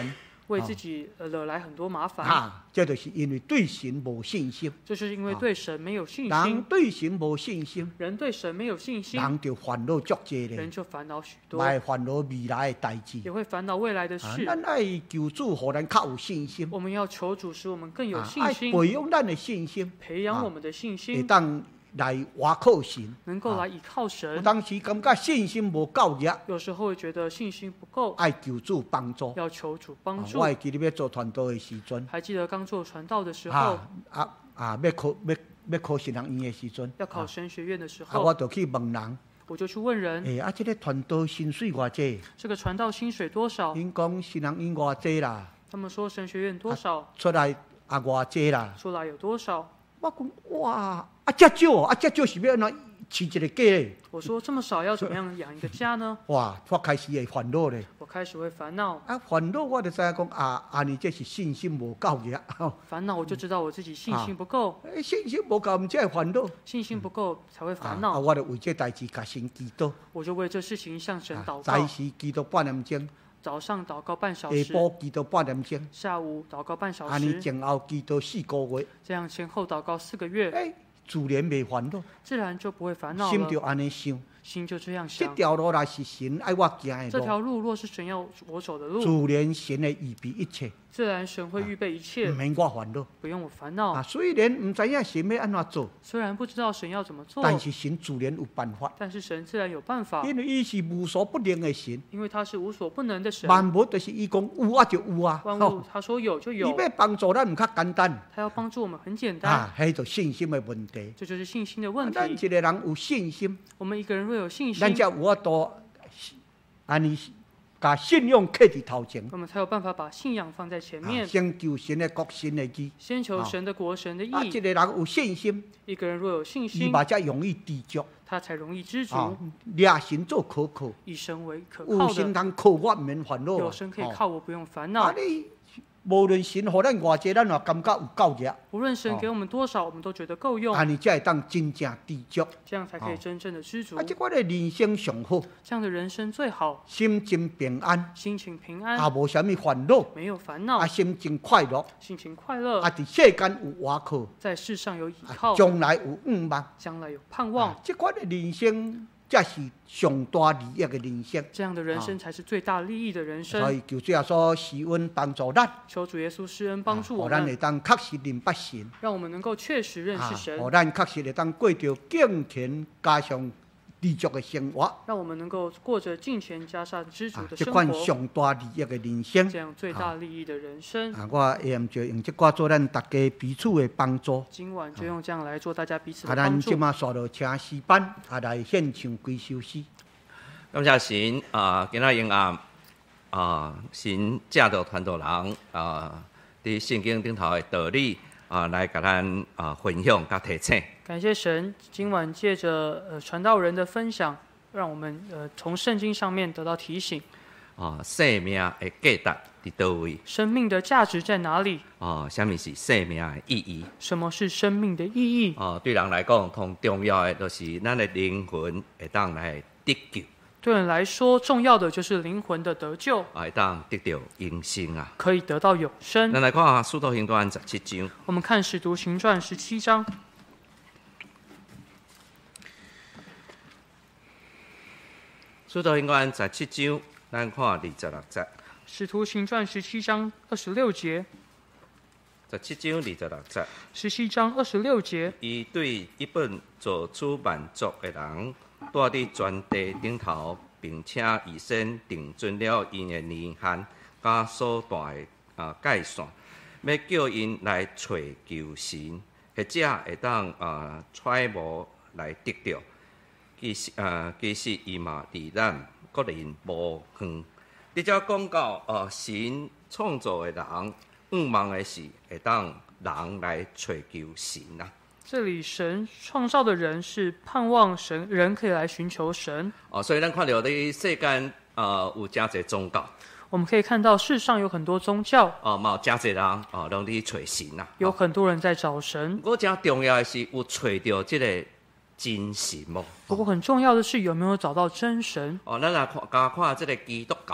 为自己呃惹来很多麻烦。 啊，这就是因为对神无信心。 这是因为对神没有信人心， 对神无信心， 人对神没有信心， 人就烦恼足济咧， 人就烦恼许多， 来烦恼未来的代志。 也会烦恼未来的啊， 事。 咱爱求主，互咱较有信心。 我们要求主使我们更有啊，爱信心， 培养咱的信心， 培养我们的信会心， 当来倚靠神。 能够来依靠有神。 当时感觉信心无够力， 有时候会觉得信心不够， 爱求主帮助。 要求主帮助啊我。会记得要做传道的时阵， 还记得刚做传道的时候啊，啊啊，要考要要考神学院的时阵， 要考神学院的时啊，我候， 就去问人， 我就去问人， 诶，啊，这个传道薪水偌济？ 这个传道薪水多少？ 因讲神学院偌济啦， 他们说神学院多少， 出来啊偌济啦。 出来有多少？ 我讲哇，啊遮少哦，啊遮少是要安怎饲一个家咧？ 我说这么少要怎么样养一个家呢？ 哇，我开始会烦恼咧。 我开始会烦恼， 啊，烦恼我就知影讲啊，安尼这是信心无够力。 烦恼我就知道我自己信心不够， 诶，信心无够，毋才会烦恼。 信心不够才会烦啊， 恼。 我就为这代志甲神祈祷。 我就为这事情向神祷早告， 时祈祷半点钟， 早上祷告半小下时， 晡祈祷半点钟， 下午祷告半小安尼时， 前后祈祷四个月， 这样前后祷告四个月， 诶，自然袂烦恼， 自然就不会烦恼心就了。 安尼想。 心就这样这想， 条路若是神爱我行这的路， 条路若是神要我走的路， 自然神会预备一切， 自然神会预备一毋切， 免我烦恼。 不用我烦恼啊，。虽然毋知影神要安怎做， 虽然不知道神要怎么做， 但是神自然有办法， 但是神自然有办法， 因为伊是无所不能的神， 因为他是无所不能的神。 万物就是伊讲有啊就有啊， 万吼物他说有就伊有， 要帮助咱毋较简单， 他要帮助我们很简单， 啊，迄就信心的问题。 这就是信心的问咱题。 一个人有信心， 我们一个人若有信心咱，才有法度安尼把信用刻伫头前， 我们才有办法把信仰放在前啊， 面， 先求神的国神的义。 先求神的国、神的啊，一义。 个人有信心， 一个人若有信伊心， 嘛才容易知足， 他才容易知足， 啊，掠神做可靠， 以神为可有靠的。 神通靠我，毋免烦恼啊。 有神可以哦靠我，不用烦啊， 恼。 你无论神互咱偌济，咱也感觉有够力， 无论神给我们多少，我们都觉得够用， 安尼才会当真正知足。 这样才可以真正的知足啊，。即款的人生上好， 这样的人生最好， 心情平安， 心情平也安， 无啥物烦恼， 没有烦恼啊，，心情快乐， 心情快乐啊，，伫世间有依靠， 在世上有依啊靠， 将来有盼望。 将来有盼望啊。即款的人生才是上大利益的人生。 这样的人生才是最大利益的人生。 所以求主耶稣施恩帮助咱， 求主耶稣施恩帮助我互咱会们， 当确实认捌神， 让我们能够确实认识啊， 神， 互咱确实会当过着敬虔加上知足的生活。 让我们能够过着敬虔加上知足啊， 的生即款活， 上大利益的人生， 这样最大利益的人生。 啊，我下暗就用即歌做咱大家彼此的帮助。 今晚就用这样来做大家彼此啊， 的帮助。 咱即马刷到请诗班，啊来献唱几首诗。 感谢神啊！今仔日暗啊，神借着传道人啊，伫圣经顶头的道理啊，来甲咱啊分享甲提醒。 感谢神，今晚借着呃传道人的分享，让我们呃从圣经上面得到提醒， 啊，生命的价值伫倒位？ 生命的价值在哪里？ 啊，什么是生命的意义？ 什么是生命的意义？ 啊，对人来讲，同重要的就是咱的灵魂会当来得救， 对人来说，重要的就是灵魂的得救， 啊，会当得到永生啊。 可以得到永生。 咱来看《使徒行传》十七章， 我们看《使徒行传》十七章， 《使徒行传》十七章，咱看二十六节。 《使徒行传》十七章二十六节， 十七章二十六节。 十七章二十六节， 伊对一本做出版作的人，带伫全地顶头，并且预先定准了因的年限，甲所带的啊界线，要叫因来找求神，或者会当啊揣摩来得着。其实啊，其实伊嘛伫咱个人无远。你只讲到呃神创造的人，仰望的是会当人来找求神啊。 这里神创造的人是盼望神，人可以来寻求神。 哦，所以咱看到咧世间呃有真侪宗教， 我们可以看到世上有很多宗教， 哦嘛有真侪人哦拢伫找神啊。 有哦很多人在找神。 不过真重要的是有找到即个真神无。 不过很重要的是有没有找到真神。 哦，咱来看，加看即个基督教。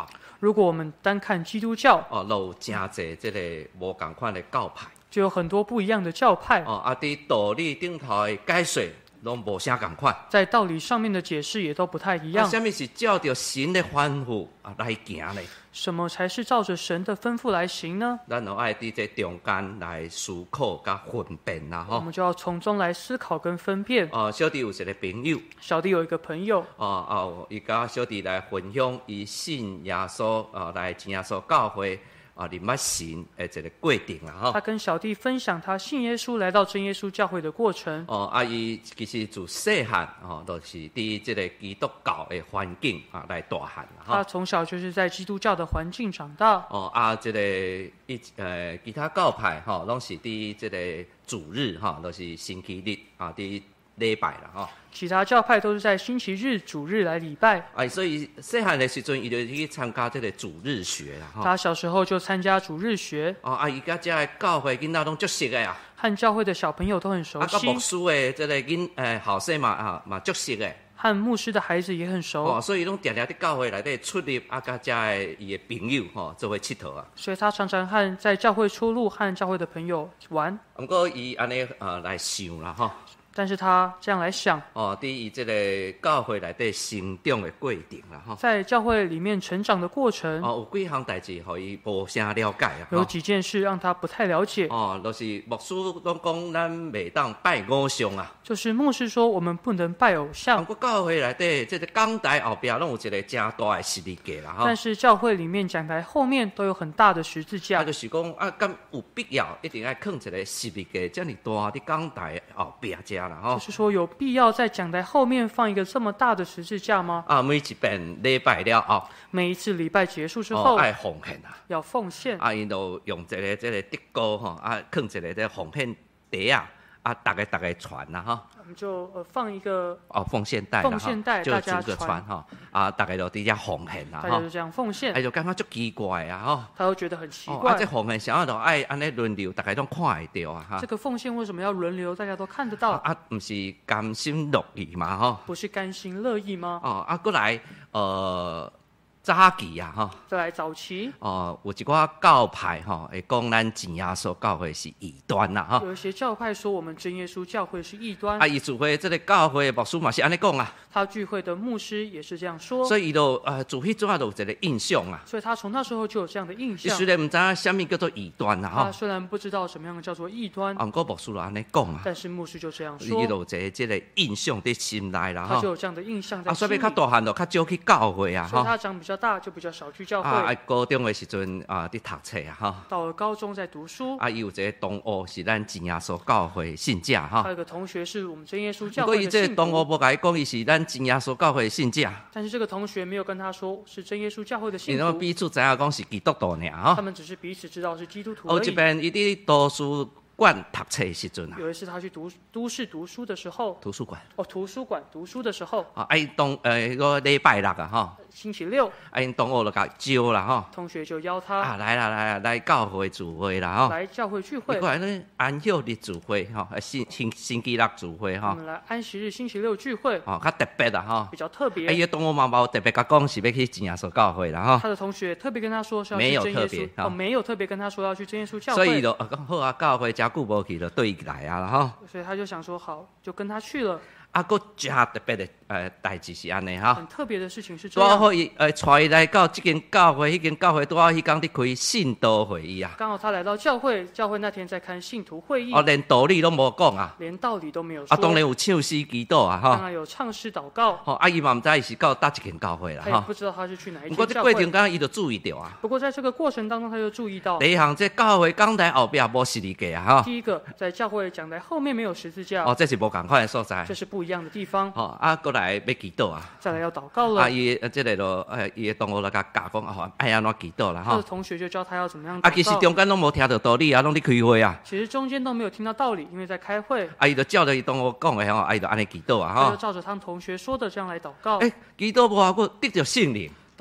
如果我们单看基督教， 哦，都有真侪即个无共款的教派。 就有很多不一样的教派。 哦，啊，伫道理顶头的解说拢无啥共款。 在道理上面的解释也都不太一样。 什么是照着神的吩咐啊来行呢？ 什么才是照着神的吩咐来行呢？ 咱就爱伫这中间来思考甲分辨啦，吼。 我们就要从中来思考跟分辨。 哦，小弟有一个朋友。 小弟有一个朋友。 哦哦，伊甲小弟来分享伊信耶稣啊，来信耶稣教会。啊，认捌神的一个过程啦，吼。 他跟小弟分享他信耶稣来到真耶稣教会的过程。 哦，啊，伊其实自细汉哦，都、就是伫这个基督教的环境啊来大汉啦， 他从小就是在基督教的环境长大。 哦，啊，这个一呃其他教派吼，拢、哦、是伫这个主日哈，都、哦、是星期日啊，伫礼拜啦，吼。 其他教派都是在星期日、主日来礼拜。 哎，所以细汉的时阵，伊就去参加这个主日学啦， 他小时候就参加主日学。 哦，啊，伊甲遮的教会囡仔拢足熟的啊。 和教会的小朋友都很熟悉。 啊，甲牧师的这个囡诶后生嘛啊嘛足熟的。 和牧师的孩子也很熟。 哦，所以拢常常伫教会内底出入，啊，甲遮的伊的朋友吼做伙佚佗啊。 所以他常常和在教会出入，和教会的朋友玩。 不过伊安尼呃来想啦吼。 但是他这样来想， 哦，伫伊这个教会内底成长的过程啦，吼， 在教会里面成长的过程， 哦，有几项代志，互伊无啥了解啊， 有几件事让他不太了解。 哦，就是牧师拢讲，咱袂当拜偶像啊。 就是牧师说，我们不能拜偶像。 不过教会内底，这个讲台后壁拢有一个真大的十字架啦，吼。 但是教会里面讲台后面都有很大的十字架。 啊，就是讲啊，敢有必要一定要放一个十字架，这么大的讲台后壁遮。 就是说，有必要在讲台后面放一个这么大的十字架吗？ 啊，每一遍礼拜了后， 每一次礼拜结束之后， 哦、爱奉献啊， 要奉献。 啊，因就用一个这个地膏吼，啊，放一个这奉献袋啊，啊，大家大家传啦吼。 我们就呃放一个哦奉献袋啦， 奉献袋就大家逐个传吼，啊，大家就伫遮奉献啦， 大家就这样奉献， 哎，就感觉足奇怪啊，吼， 他会觉得很奇怪。 哦、啊，这奉献啥啊，就爱安尼轮流，大家拢看会到啊，哈。 这个奉献为什么要轮流，大家都看得到？ 啊，不是甘心乐意嘛，吼。 不是甘心乐意吗？ 哦，啊，过来，呃。早期啊，吼， 再来早期哦，有一寡教派吼，会讲咱真耶稣教会是异端啦，吼。 有一些教派说我们真耶稣教会是异端。 啊，伊聚会这个教会的牧师嘛是安尼讲啊。 他聚会的牧师也是这样说。 所以伊就呃自迄阵啊，就有一个印象啊。 所以他从那时候就有这样的印象。 伊虽然唔知影什么叫做异端啦，吼。 他虽然不知道什么样的叫做异端， 啊，不过牧师就安尼讲啊。 但是牧师就这样说。 伊就有一个这个印象伫心内啦， 他就有这样的印象在心里。 啊，所以较大汉就较少去教会啊， 所以他长比较大就比较少。去教会啊，高中的时阵啊，伫读册啊，哈。 到了高中在读书。 啊，伊有一个同学是咱真耶稣教会信者哈。 还有一个同学是我们真耶稣教会的信徒。不过伊这个同学无甲伊讲，伊是咱真耶稣教会的信者。 但是这个同学没有跟他说是真耶稣教会的信徒。 因为彼此知影讲是基督徒尔哈。 他们只是彼此知道是基督徒而已。 哦，这边伊伫图书馆读册的时阵啊。 有一次他去读都市读书的时候。 图书馆。 哦，图书馆读书的时候。 啊，哎，当呃个礼拜六啊，吼。 星期六， 啊，因同学就甲招啦吼， 同学就邀他啊来啦来啦来教会聚会啦吼， 来教会聚会， 过来呢安息日聚会吼，星星星期六聚会吼， 我们来安息日星期六聚会， 哦，较特别啦吼， 比较特别。 哎，伊同学嘛无特别甲讲是要去真耶稣教会啦吼， 他的同学特别跟他说是要去真耶稣，哦，没有特别跟他说要去真耶稣教会， 所以伊就讲好啊，教会真久无去，就对伊来啊啦吼， 所以他就想说好，就跟他去了。 啊，佫真特别的呃代志是安尼哈， 很特别的事情是这样。 拄好伊呃带伊来到这间教会，迄间教会拄好迄天伫开信徒会议啊。 刚好他来到教会，教会那天在看信徒会议。 哦，连道理都无讲啊。 连道理都没有说。 啊，当然有唱诗祈祷啊，哈。 当然有唱诗祷告。 哦，啊，伊嘛毋知伊是到倒一间教会啦， 哈。他也不知道他是去哪一间教会。 不过这过程当中伊就注意到啊。 不过在这个过程当中，他就注意到。 第一项，这教会讲台后壁无十字架啊，哈。 第一个，在教会讲台后面没有十字架。 哦，这是无共款的所在。 这是不一样的地方。 哦，啊，过来要祈祷啊。 再来要祷告了。 啊，伊这个就呃，伊的同学就甲教讲啊，爱安怎祈祷啦， 哈。他的同学就教他要怎么样祷告。啊，其实中间拢无听到道理啊，拢伫开会啊。 其实中间都没有听到道理，因为在开会。 啊，伊就照着伊同学讲的吼，啊，伊就安尼祈祷啊， 哈。他就照着他同学说的这样来祷告。 哎，祈祷无效果，得着圣灵。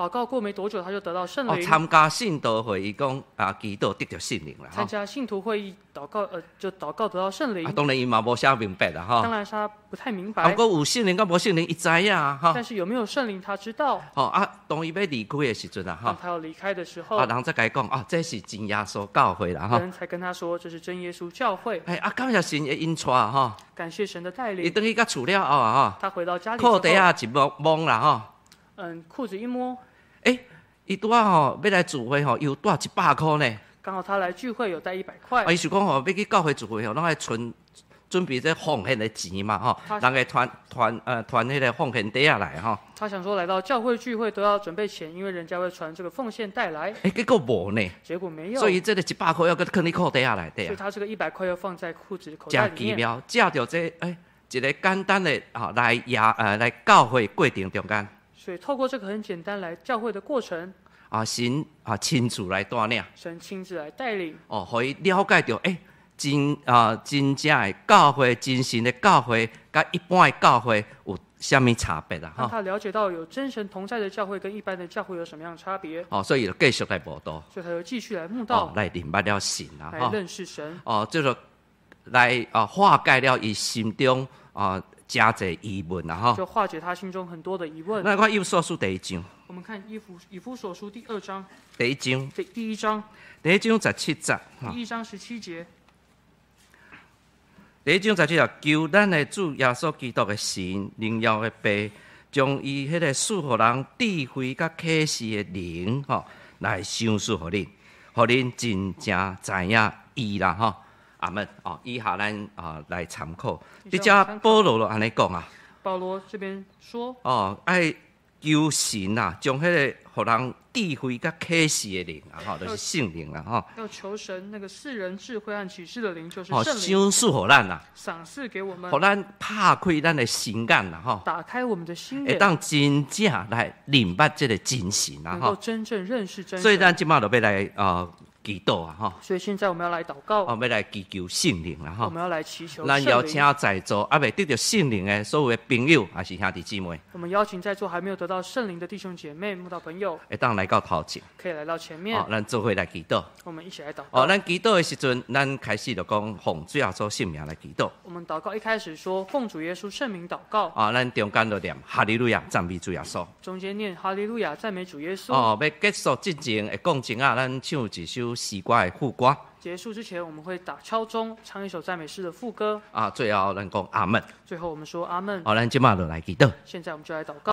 祷告过没多久，他就得到圣哦， 灵。 参加信徒会，伊讲啊，祈祷得到圣灵啦， 参加信徒会议祷告，呃，就祷告得到圣灵。 啊，当然伊嘛无写明白啦，哈。 当然是他不太明啊， 白。 不过有圣灵甲无圣灵，伊知影啊，哈。 但是有没有圣灵，他知道。 哦啊，当伊要离开的时阵啊， 当哈。 他要离开的时候， 啊，人才甲伊讲啊，这是真耶稣教会啦，哈。 人才跟他说这是真耶稣教会。 哎啊，感谢神的引带哈。 感谢神的带伊领。 等去甲厝了后啊，哈。 他回到家里之后， 裤底啊一摸摸啦，哈。 嗯，裤子一摸， 哎，伊拄啊吼要来聚会吼，有带一百箍呢。 刚好他来聚会有带一百块。 啊，伊是讲吼，要去教会聚会吼，拢爱存准备这奉献的钱嘛，吼，人会团团呃团迄个奉献袋啊来吼。 他想说来到教会聚会都要准备钱，因为人家会传这个奉献带来。 哎，结果无呢。 结果没有。 所以这个一百块要搁放你裤底下内底啊。 所以他这个一百块要放在裤子口袋里面。 真奇妙，借着这哎一个简单的啊来呀呃来教会过程中间。 所以透过这个很简单来教会的过程， 啊神啊亲自来带领， 神亲自来带领， 哦，可以了解到，诶、欸，真啊真正的教会，真神的教会，甲一般的教会有虾米差别啦？ 让他了解到有真神同在的教会跟一般的教会有什么样的差别。 哦，所以就继续来报道， 所以他又继续来慕道， 哦、来明白了神啦， 来认识神。 哦，就是来啊化解了伊心中啊。加侪疑问啦，哈， 就化解他心中很多的疑问。 那看以弗所书第一章， 我们看以弗以弗所书第二章， 第一章， 第第一章， 第一章十七节， 第一章十七节， 第一章十七节，求咱的主耶稣基督的神，荣耀的爸，将伊迄个赐予人智慧甲启示的灵，吼，来赏赐互恁，互恁真正知影伊啦，吼。阿门哦，以下咱啊来参考。你遮保罗就安尼讲啊。 保罗这边说。 哦，爱求神啊，将迄个互人智慧甲启示的灵啊，吼，就是圣灵啦，吼。 要求神那个赐人智慧和启示的灵，就是哦， 圣灵。 赏赐互咱啦。 赏赐给我们。 互咱拍开咱的心眼啦，吼。 打开我们的心眼。 会当真正来明白这个真神啦， 能够真正认识真神。 所以咱即马就要来啊。呃祈祷啊，哈！ 所以现在我们要来祷告， 哦，要来祈求圣灵啦，哈！ 我们要来祈求圣灵。 咱邀请在座还未得到圣灵的所有的朋友，还是兄弟姊妹， 我们邀请在座还没有得到圣灵的弟兄姐妹、慕道朋友， 会当来到头前， 可以来到前面， 哦，咱做伙来祈祷。 我们一起来祷告。 哦，咱祈祷的时阵，咱开始就讲奉主耶稣圣名来祈祷。 我们祷告一开始说奉主耶稣圣名祷告。 啊，咱中间就念哈利路亚，赞美主耶稣。 中间念哈利路亚，赞美主耶稣。 哦，要结束之前会讲前啊，咱唱一首诗歌的副歌。 结束之前，我们会打敲钟，唱一首赞美诗的副歌。 啊，最后咱讲阿门。 最后我们说阿门。 好，咱即马就来祈祷。 现在我们就来祷告。